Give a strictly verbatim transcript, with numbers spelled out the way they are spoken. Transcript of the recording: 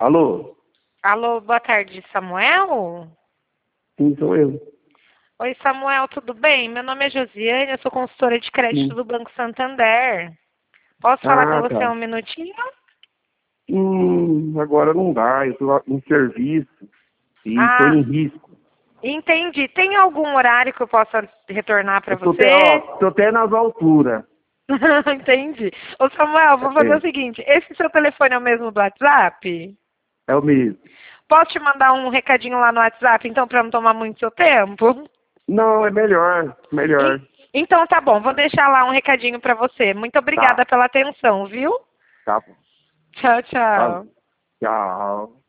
Alô? Alô, boa tarde, Samuel? Sim, sou eu. Oi, Samuel, tudo bem? Meu nome é Josiane, eu sou consultora de crédito Sim. do Banco Santander. Posso falar com Ah, você tá. um minutinho? Hum, agora não dá, eu tô em serviço e tô Ah, em risco. entendi. Tem algum horário que eu possa retornar para Eu tô até, você? ó, tô até nas alturas. Entendi. Ô, Samuel, vou fazer o É, seguinte, esse seu telefone é o mesmo do WhatsApp? é o mesmo. Posso te mandar um recadinho lá no WhatsApp, então, para não tomar muito seu tempo? Não, é melhor, En- melhor. Então tá bom, vou deixar lá um recadinho para você. Muito Tá, obrigada pela atenção, viu? tá bom. Tchau, Valeu. tchau. Tchau.